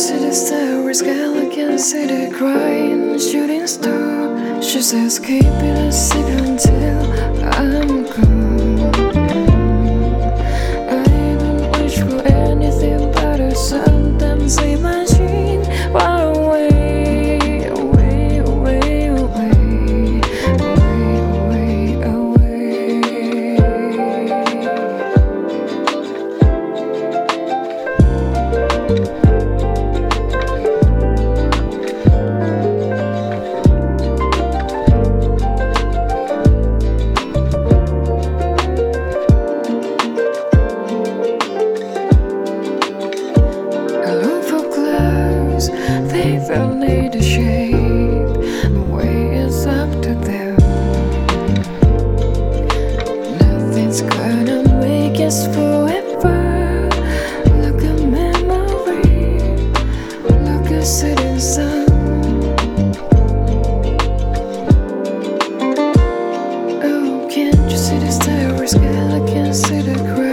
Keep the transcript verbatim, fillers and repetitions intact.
see the stars, girl, I can see the crying shooting star. She says keep it a secret until I'm gone. I don't wish for anything better. Sometimes I imagine far away, away, away, away, away, away, away. They will need a shape, the way is up to them. Nothing's gonna make us forever. Like a memory, like a setting sun. Oh, can't you see the stars, girl? I can see the crowd.